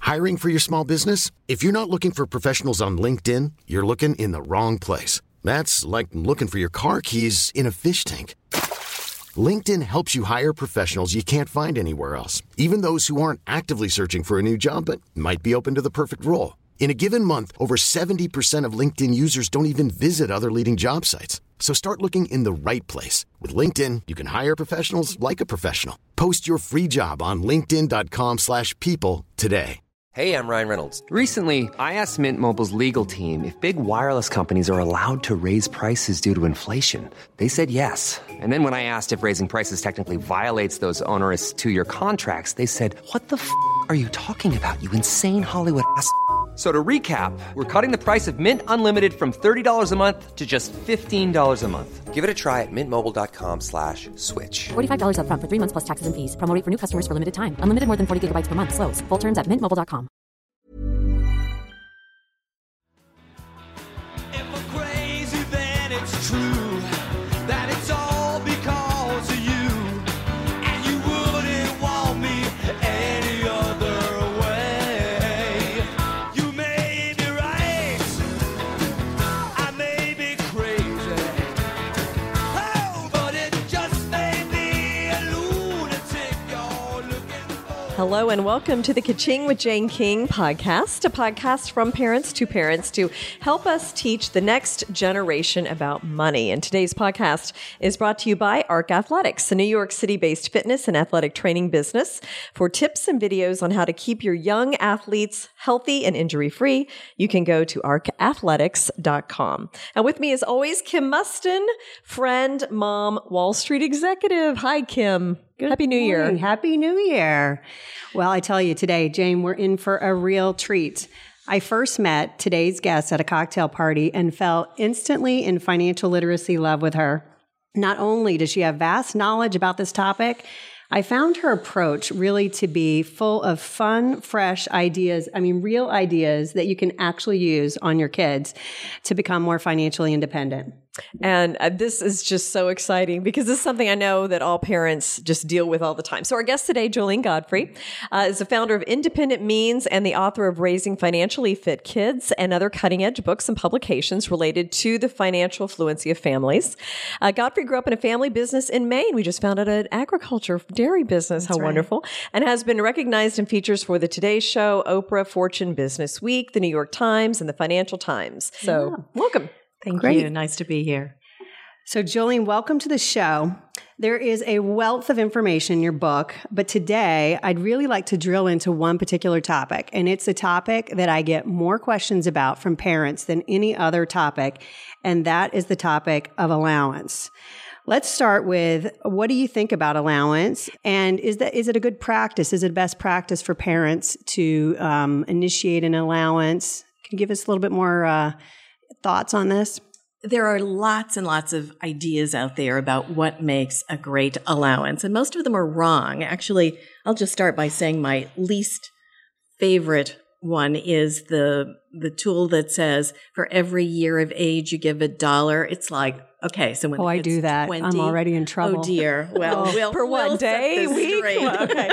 Hiring for your small business? If you're not looking for professionals on LinkedIn, you're looking in the wrong place. That's like looking for your car keys in a fish tank. LinkedIn helps you hire professionals you can't find anywhere else, even those who aren't actively searching for a new job but might be open to the perfect role. In a given month, over 70% of LinkedIn users don't even visit other leading job sites. So start looking in the right place. With LinkedIn, you can hire professionals like a professional. Post your free job on linkedin.com/people today. Hey, I'm Ryan Reynolds. Recently, I asked Mint Mobile's legal team if big wireless companies are allowed to raise prices due to inflation. They said yes. And then when I asked if raising prices technically violates those onerous two-year contracts, they said, "What the f*** are you talking about, you insane Hollywood ass f- So to recap, we're cutting the price of Mint Unlimited from $30 a month to just $15 a month. Give it a try at mintmobile.com/switch. $45 up front for 3 months plus taxes and fees. Promo rate for new customers for limited time. Unlimited more than 40 gigabytes per month. Slows full terms at mintmobile.com. If I'm crazy, then it's true that it's all because of you, and you wouldn't want me any other way. You may be right, I may be crazy, oh, but it just may be a lunatic you're looking for. Hello and welcome to the Ka-Ching with Jane King podcast, a podcast from parents to help us teach the next generation about money. And today's podcast is brought to you by ARC Athletics, a New York City-based fitness and athletic training business. For tips and videos on how to keep your young athletes healthy and injury-free, you can go to arcathletics.com. And with me as always, Kim Mustin, friend, mom, Wall Street executive. Hi, Kim. Happy New Year. Happy New Year. Well, I tell you today, Jane, we're in for a real treat. I first met today's guest at a cocktail party and fell instantly in financial literacy love with her. Not only does she have vast knowledge about this topic, I found her approach really to be full of fun, fresh ideas. I mean, real ideas that you can actually use on your kids to become more financially independent. And this is just so exciting because this is something I know that all parents just deal with all the time. So our guest today, Jolene Godfrey, is the founder of Independent Means and the author of Raising Financially Fit Kids and other cutting-edge books and publications related to the financial fluency of families. Godfrey grew up in a family business in Maine. We just found out an agriculture dairy business. That's How wonderful. And has been recognized in features for the Today Show, Oprah, Fortune, Business Week, the New York Times, and the Financial Times. So welcome. Thank you. Nice to be here. So, Jolene, welcome to the show. There is a wealth of information in your book, but today I'd really like to drill into one particular topic, and it's a topic that I get more questions about from parents than any other topic, and that is the topic of allowance. Let's start with, what do you think about allowance? And is it a good practice? Is it best practice for parents to initiate an allowance? Can you give us a little bit more thoughts on this? There are lots and lots of ideas out there about what makes a great allowance, and most of them are wrong. Actually, I'll just start by saying my least favorite one is the tool that says for every year of age you give $1. It's like, okay, so when I do that, 20, I'm already in trouble. Oh dear. Well, for one day, week. Well, okay.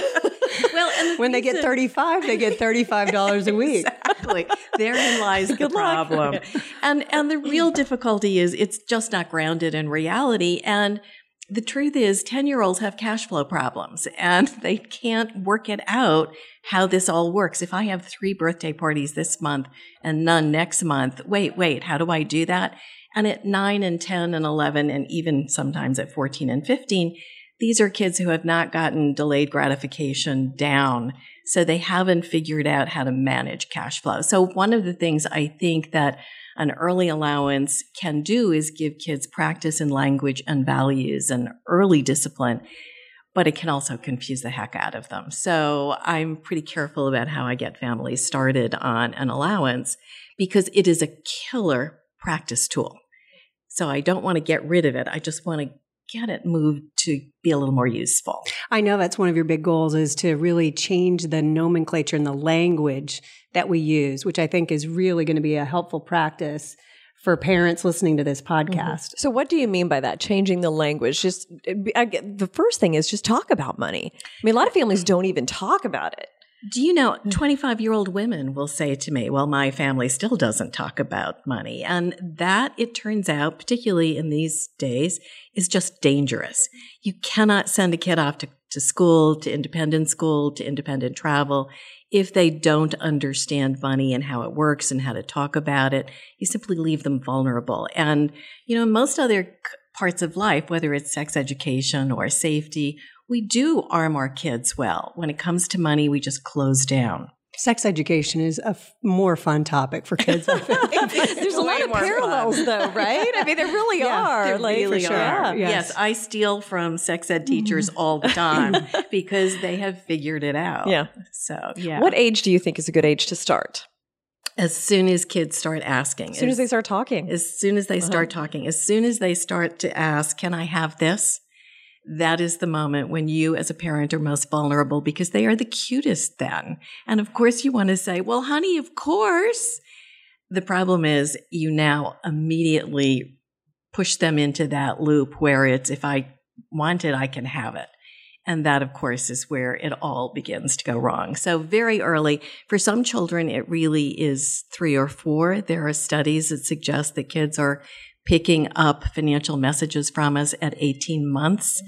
Well, and when they get 35, they get $35 a week. Exactly. Therein lies the problem. And the real difficulty is it's just not grounded in reality. And the truth is 10-year-olds have cash flow problems and they can't work it out how this all works. If I have 3 birthday parties this month and none next month, wait, how do I do that? And at 9 and 10 and 11 and even sometimes at 14 and 15, these are kids who have not gotten delayed gratification down, so they haven't figured out how to manage cash flow. So one of the things I think that an early allowance can do is give kids practice in language and values and early discipline, but it can also confuse the heck out of them. So I'm pretty careful about how I get families started on an allowance because it is a killer practice tool. So I don't want to get rid of it. I just want to get it moved to be a little more useful. I know that's one of your big goals is to really change the nomenclature and the language that we use, which I think is really going to be a helpful practice for parents listening to this podcast. Mm-hmm. So what do you mean by that, changing the language? The first thing is just talk about money. I mean, a lot of families don't even talk about it. Do you know, 25-year-old women will say to me, well, my family still doesn't talk about money. And that, it turns out, particularly in these days, is just dangerous. You cannot send a kid off to school, to independent travel, if they don't understand money and how it works and how to talk about it. You simply leave them vulnerable. And, in most other parts of life, whether it's sex education or safety, we do arm our kids well. When it comes to money, we just close down. Sex education is a more fun topic for kids. There's a lot of parallels, though, right? I mean, there really are. There really for sure. are. Yes, I steal from sex ed teachers all the time because they have figured it out. Yeah. So, yeah. What age do you think is a good age to start? As soon as kids start asking. As soon as they start talking. As soon as they start talking. As soon as they start to ask, can I have this? That is the moment when you as a parent are most vulnerable because they are the cutest then. And of course you want to say, well, honey, of course. The problem is you now immediately push them into that loop where it's, if I want it, I can have it. And that, of course, is where it all begins to go wrong. So very early, for some children, it really is 3 or 4. There are studies that suggest that kids are picking up financial messages from us at 18 months.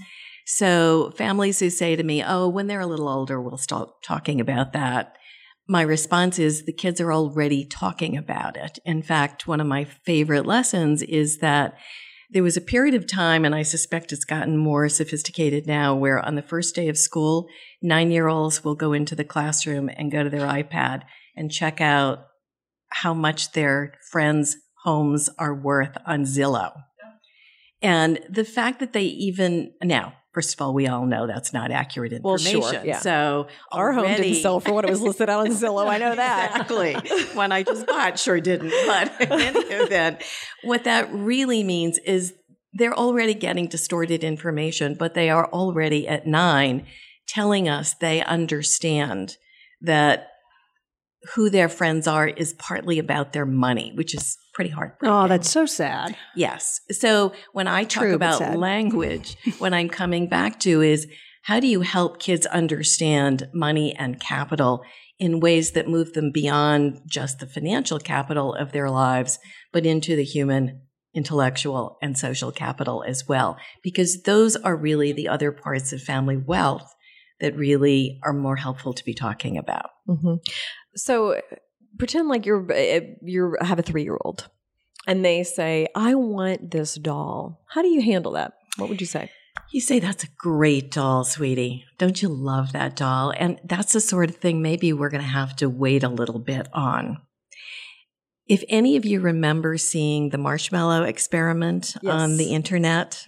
So families who say to me, oh, when they're a little older, we'll start talking about that. My response is the kids are already talking about it. In fact, one of my favorite lessons is that there was a period of time, and I suspect it's gotten more sophisticated now, where on the first day of school, 9-year-olds will go into the classroom and go to their iPad and check out how much their friends' homes are worth on Zillow. And the fact that they even, now, first of all, we all know that's not accurate information. Well, sure, yeah. So our home didn't sell for what it was listed out on Zillow. I know that. Exactly. One I just bought sure didn't. But in any event, what that really means is they're already getting distorted information, but they are already at 9 telling us they understand that who their friends are is partly about their money, which is pretty heartbreaking. Oh, that's so sad. Yes. So when I talk about language, what I'm coming back to is how do you help kids understand money and capital in ways that move them beyond just the financial capital of their lives, but into the human, intellectual, and social capital as well? Because those are really the other parts of family wealth that really are more helpful to be talking about. Mm-hmm. So pretend like you have a 3-year-old and they say, I want this doll. How do you handle that? What would you say? You say, that's a great doll, sweetie. Don't you love that doll? And that's the sort of thing maybe we're going to have to wait a little bit on. If any of you remember seeing the marshmallow experiment on the internet,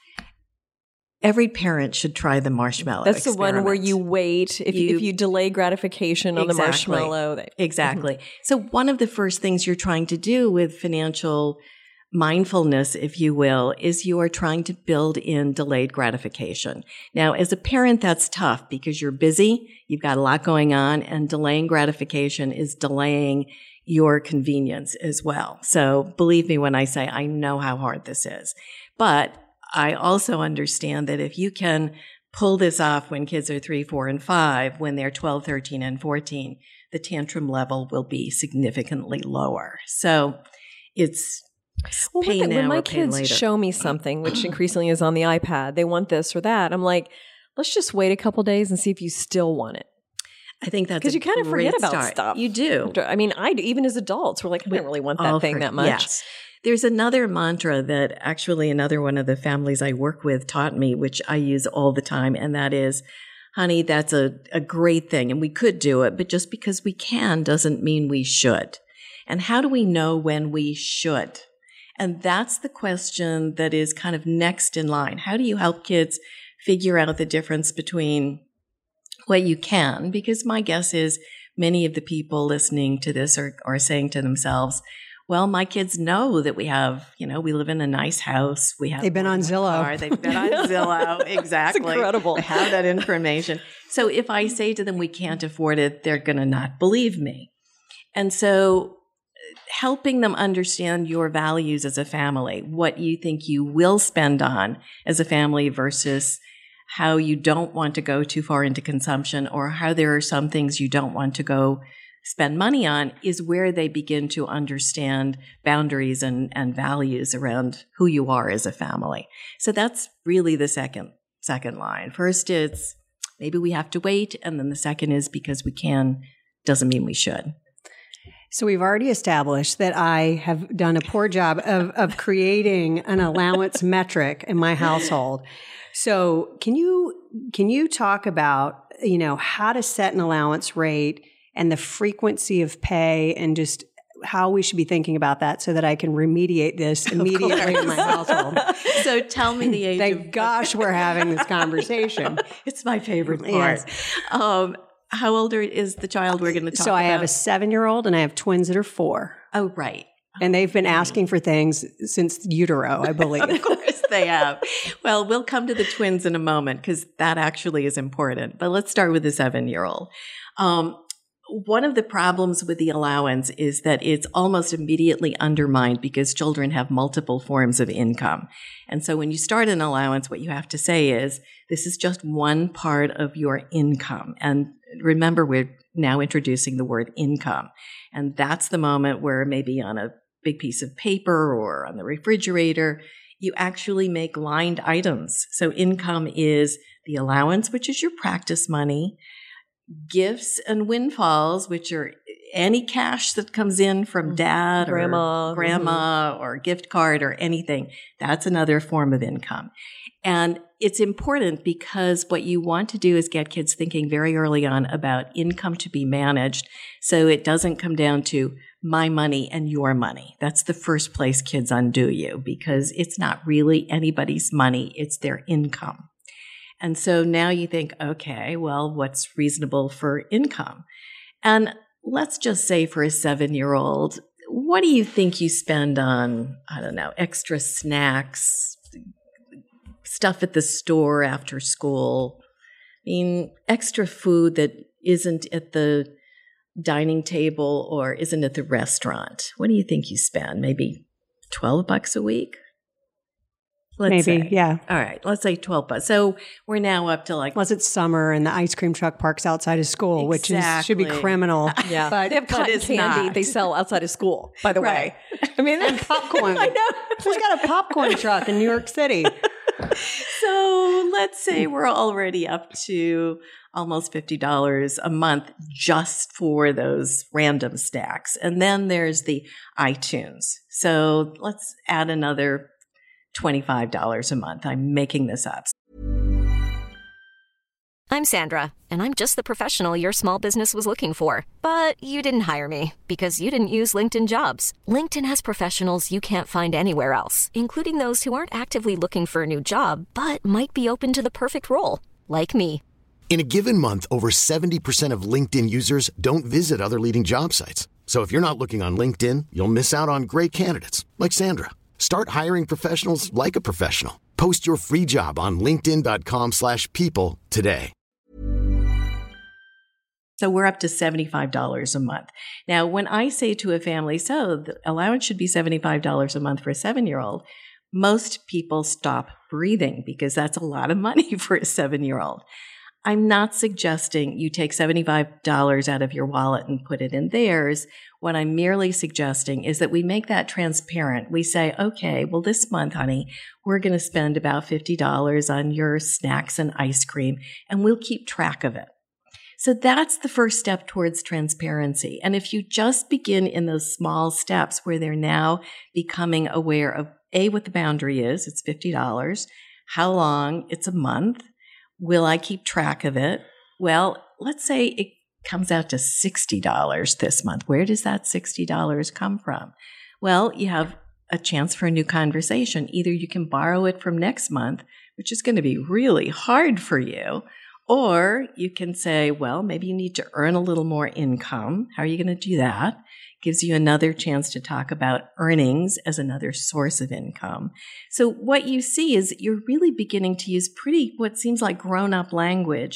every parent should try the marshmallow That's experiment. The one where you wait. If you delay gratification on the marshmallow. Exactly. So one of the first things you're trying to do with financial mindfulness, if you will, is you are trying to build in delayed gratification. Now, as a parent, that's tough because you're busy, you've got a lot going on, and delaying gratification is delaying your convenience as well. So believe me when I say I know how hard this is. But I also understand that if you can pull this off when kids are 3, 4, and 5, when they're 12, 13, and 14, the tantrum level will be significantly lower. So it's pay now when my or pay kids later. show me something, which increasingly is on the iPad, they want this or that. I'm like, let's just wait a couple days and see if you still want it. I think that's because you kind of forget about stuff. You do. I mean, even as adults, we're like, I don't really want that thing that much. Yes. There's another mantra that actually another one of the families I work with taught me, which I use all the time, and that is, honey, that's a great thing, and we could do it, but just because we can doesn't mean we should. And how do we know when we should? And that's the question that is kind of next in line. How do you help kids figure out the difference between what you can? Because my guess is many of the people listening to this are saying to themselves, well, my kids know that we have, we live in a nice house. They've been on Zillow. They've been on Zillow. Exactly. It's incredible. They have that information. So if I say to them, we can't afford it, they're going to not believe me. And so helping them understand your values as a family, what you think you will spend on as a family versus how you don't want to go too far into consumption or how there are some things you don't want to go spend money on is where they begin to understand boundaries and values around who you are as a family. So that's really the second line. First, it's maybe we have to wait. And then the second is because we can doesn't mean we should. So we've already established that I have done a poor job of creating an allowance metric in my household. So can you talk about, how to set an allowance rate and the frequency of pay and just how we should be thinking about that so that I can remediate this immediately in my household? So tell me the age. Thank gosh we're having this conversation. It's my favorite part. Yes. How old is the child we're going to talk about? So I have a 7-year-old and I have twins that are 4. Oh, right. And they've been asking for things since utero, I believe. Of course they have. Well, we'll come to the twins in a moment because that actually is important. But let's start with the 7-year-old. One of the problems with the allowance is that it's almost immediately undermined because children have multiple forms of income. And so when you start an allowance, what you have to say is, this is just one part of your income. And remember, we're now introducing the word income. And that's the moment where maybe on a big piece of paper or on the refrigerator, you actually make lined items. So income is the allowance, which is your practice money, gifts and windfalls, which are any cash that comes in from dad or grandma or gift card or anything. That's another form of income. And it's important because what you want to do is get kids thinking very early on about income to be managed so it doesn't come down to my money and your money. That's the first place kids undo you because it's not really anybody's money, it's their income. And so now you think, okay, well, what's reasonable for income? And let's just say for a 7-year-old, what do you think you spend on, extra snacks, stuff at the store after school? I mean, extra food that isn't at the dining table or isn't at the restaurant. What do you think you spend? Maybe $12 a week? Let's say. Yeah. All right. Let's say $12. So we're now up to unless it's summer and the ice cream truck parks outside of school, which should be criminal. Yeah. But they have cotton candy they sell outside of school, by the way. I mean, and popcorn. I know. Who's got a popcorn truck in New York City? So let's say we're already up to almost $50 a month just for those random stacks. And then there's the iTunes. So let's add another $25 a month. I'm making this up. I'm Sandra, and I'm just the professional your small business was looking for. But you didn't hire me because you didn't use LinkedIn Jobs. LinkedIn has professionals you can't find anywhere else, including those who aren't actively looking for a new job, but might be open to the perfect role, like me. In a given month, over 70% of LinkedIn users don't visit other leading job sites. So if you're not looking on LinkedIn, you'll miss out on great candidates like Sandra. Start hiring professionals like a professional. Post your free job on linkedin.com/people today. So we're up to $75 a month. Now, when I say to a family, so the allowance should be $75 a month for a 7-year-old, most people stop breathing because that's a lot of money for a 7-year-old. I'm not suggesting you take $75 out of your wallet and put it in theirs. What I'm merely suggesting is that we make that transparent. We say, okay, well, this month, honey, we're going to spend about $50 on your snacks and ice cream, and we'll keep track of it. So that's the first step towards transparency. And if you just begin in those small steps where they're now becoming aware of, A, what the boundary is, it's $50, how long, it's a month, will I keep track of it? Well, let's say it comes out to $60 this month. Where does that $60 come from? Well, you have a chance for a new conversation. Either you can borrow it from next month, which is going to be really hard for you, or you can say, well, maybe you need to earn a little more income. How are you going to do that? Gives you another chance to talk about earnings as another source of income. So what you see is you're really beginning to use what seems like grown-up language,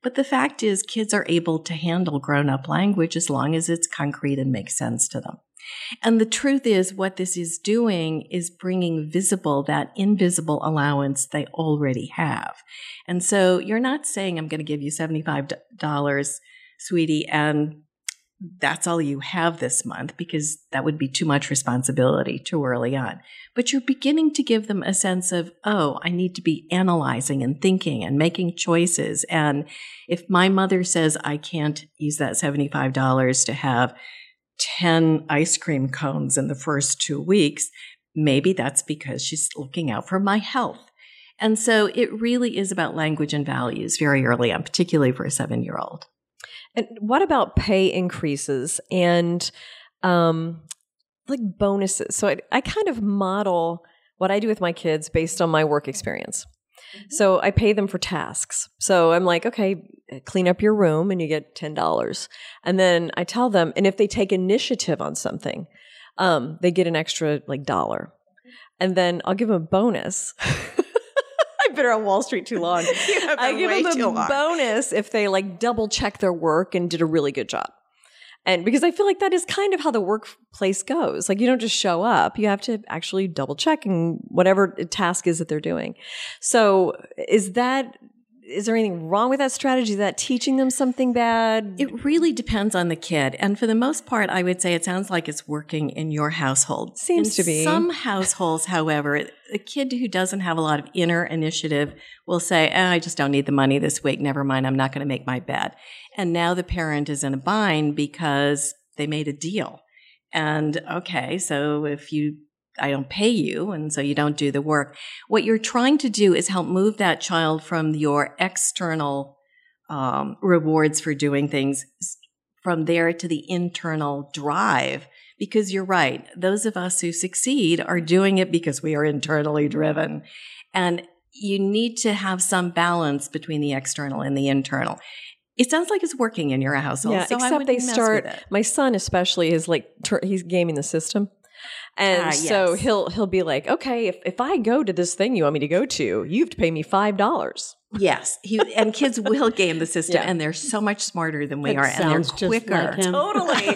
But the fact is, kids are able to handle grown-up language as long as it's concrete and makes sense to them. And the truth is, what this is doing is bringing visible that invisible allowance they already have. And so you're not saying, I'm going to give you $75, sweetie, and that's all you have this month, because that would be too much responsibility too early on. But you're beginning to give them a sense of, oh, I need to be analyzing and thinking and making choices. And if my mother says I can't use that $75 to have 10 ice cream cones in the first 2 weeks, maybe that's because she's looking out for my health. And so it really is about language and values very early on, particularly for a 7-year-old. And what about pay increases and like bonuses? So I kind of model what I do with my kids based on my work experience. So I pay them for tasks. So I'm like, okay, clean up your room and you get $10. And then I tell them, and if they take initiative on something, they get an extra like $1. And then I'll give them a bonus. I've been around Wall Street too long. I give them a bonus if they like double check their work and did a really good job. And because I feel like that is kind of how the workplace goes. Like you don't just show up. You have to actually double check in whatever task is that they're doing. So is there anything wrong with that strategy? Is that teaching them something bad? It really depends on the kid. And for the most part, I would say it sounds like it's working in your household. Seems to be. In some households, however, a kid who doesn't have a lot of inner initiative will say, I just don't need the money this week. Never mind. I'm not going to make my bed. And now the parent is in a bind because they made a deal. And okay, so I don't pay you, and so you don't do the work. What you're trying to do is help move that child from your external rewards for doing things, from there to the internal drive. Because you're right, those of us who succeed are doing it because we are internally driven. And you need to have some balance between the external and the internal. It sounds like it's working in your household. Yeah, so except they start, my son especially is like, he's gaming the system. And so he'll be like, okay, if I go to this thing you want me to go to, you have to pay me $5. Yes. And kids will game the system, and they're so much smarter than we are, and they're quicker. Like him. Totally.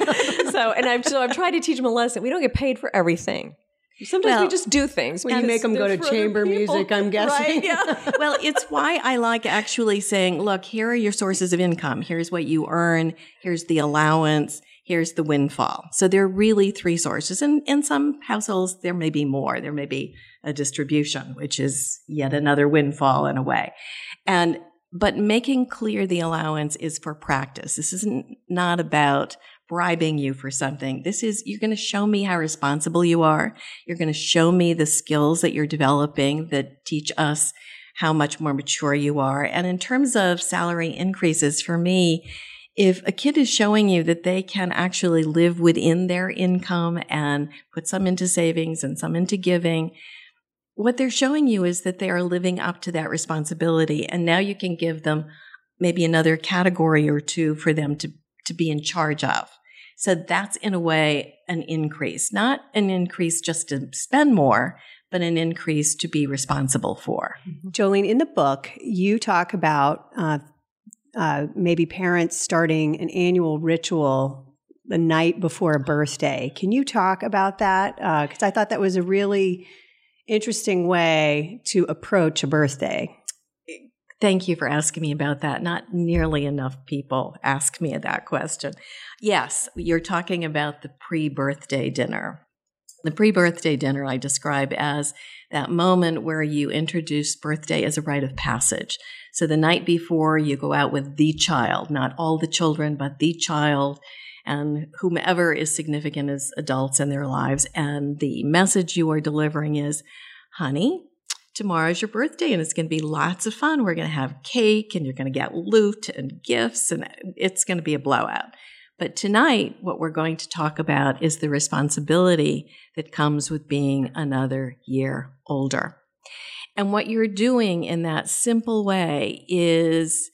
I'm trying to teach them a lesson. We don't get paid for everything. Sometimes we just do things. When you make them go to chamber music, I'm guessing. Right? Yeah. Well, it's why I like actually saying, look, here are your sources of income. Here's what you earn. Here's the allowance. Here's the windfall. So there are really 3 sources. And in some households, there may be more. There may be a distribution, which is yet another windfall in a way. But making clear the allowance is for practice. This is not about bribing you for something. This is, you're going to show me how responsible you are. You're going to show me the skills that you're developing that teach us how much more mature you are. And in terms of salary increases, for me, if a kid is showing you that they can actually live within their income and put some into savings and some into giving, what they're showing you is that they are living up to that responsibility. And now you can give them maybe another category or 2 for them to be in charge of. So that's, in a way, an increase. Not an increase just to spend more, but an increase to be responsible for. Jolene, in the book, you talk about maybe parents starting an annual ritual the night before a birthday. Can you talk about that? Because I thought that was a really interesting way to approach a birthday. Thank you for asking me about that. Not nearly enough people ask me that question. Yes, you're talking about the pre-birthday dinner. The pre-birthday dinner I describe as that moment where you introduce birthday as a rite of passage. So the night before, you go out with the child, not all the children, but the child and whomever is significant as adults in their lives. And the message you are delivering is, honey, tomorrow's your birthday and it's going to be lots of fun. We're going to have cake and you're going to get loot and gifts and it's going to be a blowout. But tonight, what we're going to talk about is the responsibility that comes with being another year older. And what you're doing in that simple way is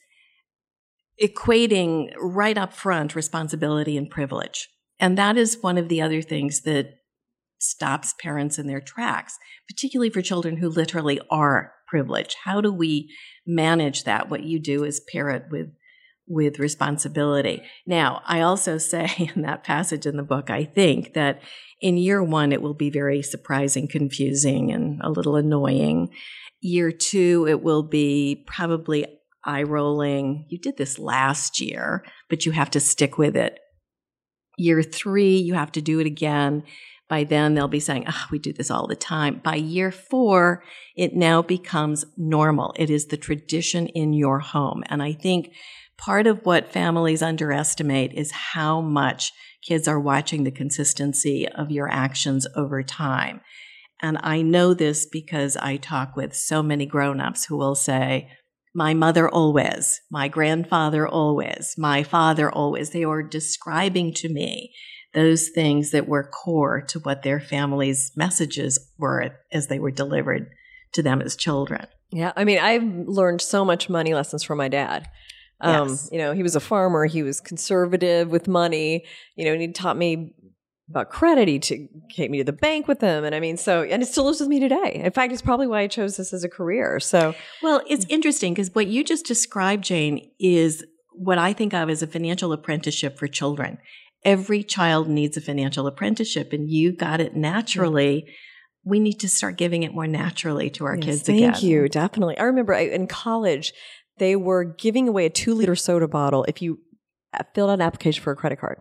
equating right up front responsibility and privilege. And that is one of the other things that stops parents in their tracks, particularly for children who literally are privileged. How do we manage that? What you do is pair it with with responsibility. Now, I also say in that passage in the book, I think that in year one, it will be very surprising, confusing, and a little annoying. Year two, it will be probably eye-rolling. You did this last year, but you have to stick with it. Year three, you have to do it again. By then, they'll be saying, we do this all the time. By year four, it now becomes normal. It is the tradition in your home. And I think part of what families underestimate is how much kids are watching the consistency of your actions over time. And I know this because I talk with so many grown-ups who will say, my mother always, my grandfather always, my father always. They are describing to me those things that were core to what their family's messages were as they were delivered to them as children. Yeah. I mean, I've learned so much money lessons from my dad. Yes. He was a farmer. He was conservative with money, and he taught me about credit. He take me to the bank with him. And and it still lives with me today. In fact, it's probably why I chose this as a career. So, well, it's interesting because what you just described, Jane, is what I think of as a financial apprenticeship for children. Every child needs a financial apprenticeship, and you got it naturally. We need to start giving it more naturally to our kids again. Thank you. Definitely. I remember in college, they were giving away a 2-liter soda bottle if you filled out an application for a credit card.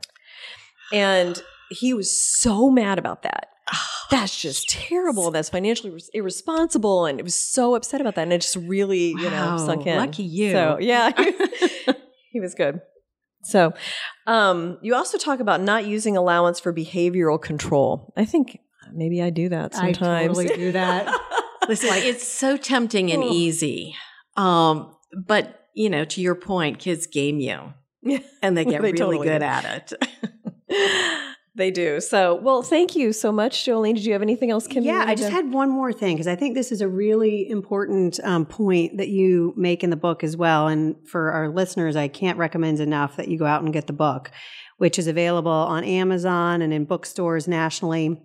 And he was so mad about that. That's just terrible. That's financially irresponsible. And it was so upset about that. And it just really, sunk in. Lucky you. So, yeah, he was good. So, you also talk about not using allowance for behavioral control. I think maybe I do that sometimes. I totally do that. Listen, it's so tempting and easy. But, to your point, kids game you. And they get really totally good at it. They do. So, well, thank you so much, Jolene. Did you have anything else, Kim? Yeah, I just had one more thing because I think this is a really important point that you make in the book as well. And for our listeners, I can't recommend enough that you go out and get the book, which is available on Amazon and in bookstores nationally.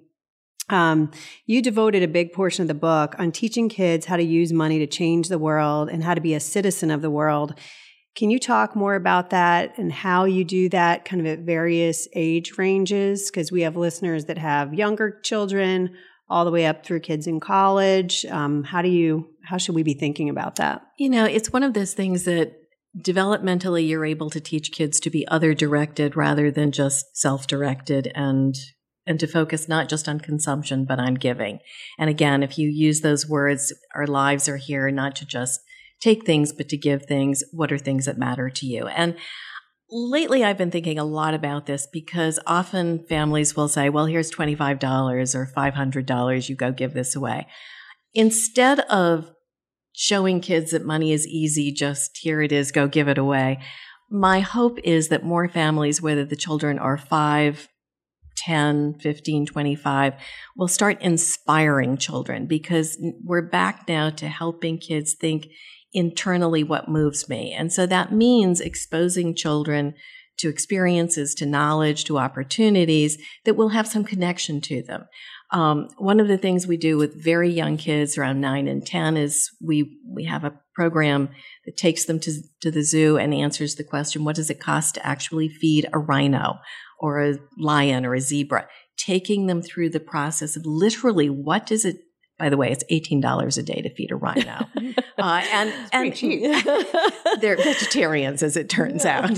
You devoted a big portion of the book on teaching kids how to use money to change the world and how to be a citizen of the world. Can you talk more about that and how you do that kind of at various age ranges? Because we have listeners that have younger children all the way up through kids in college. How should we be thinking about that? It's one of those things that developmentally you're able to teach kids to be other-directed rather than just self-directed and to focus not just on consumption, but on giving. And again, if you use those words, our lives are here not to just take things, but to give things. What are things that matter to you? And lately I've been thinking a lot about this because often families will say, well, here's $25 or $500. You go give this away. Instead of showing kids that money is easy, just here it is, go give it away. My hope is that more families, whether the children are 5, 10, 15, 25, will start inspiring children because we're back now to helping kids think internally what moves me. And so that means exposing children to experiences, to knowledge, to opportunities that will have some connection to them. One of the things we do with very young kids around 9 and 10 is we have a program that takes them to the zoo and answers the question, what does it cost to actually feed a rhino or a lion or a zebra? Taking them through the process of literally what does it, by the way, it's $18 a day to feed a rhino. And they're vegetarians, as it turns out.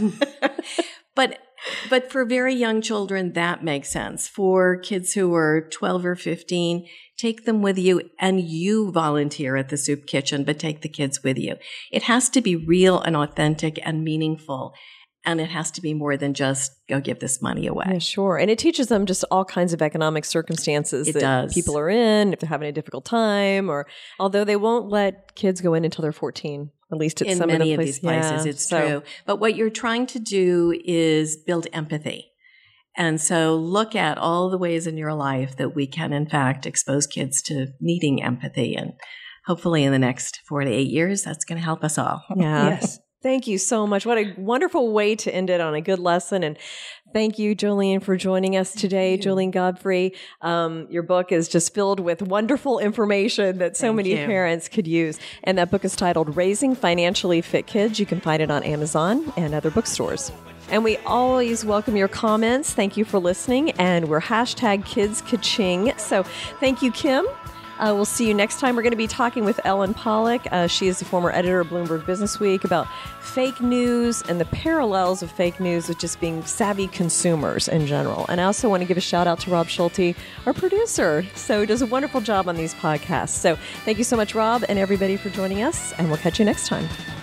But for very young children, that makes sense. For kids who are 12 or 15, take them with you and you volunteer at the soup kitchen, but take the kids with you. It has to be real and authentic and meaningful. And it has to be more than just go give this money away. Yeah, sure. And it teaches them just all kinds of economic circumstances that people are in, if they're having a difficult time, or although they won't let kids go in until they're 14, at least at in some many of the these places. Yeah, it's true. But what you're trying to do is build empathy. And so look at all the ways in your life that we can, in fact, expose kids to needing empathy. And hopefully in the next 4 to 8 years, that's going to help us all. Yeah. Yes. Thank you so much. What a wonderful way to end it on a good lesson. And thank you, Jolene, for joining us today. Jolene Godfrey, your book is just filled with wonderful information that so many parents could use. And that book is titled Raising Financially Fit Kids. You can find it on Amazon and other bookstores. And we always welcome your comments. Thank you for listening. And we're #KidsKaching. So thank you, Kim. We'll see you next time. We're going to be talking with Ellen Pollack. She is the former editor of Bloomberg Businessweek, about fake news and the parallels of fake news with just being savvy consumers in general. And I also want to give a shout out to Rob Schulte, our producer. So he does a wonderful job on these podcasts. So thank you so much, Rob, and everybody for joining us. And we'll catch you next time.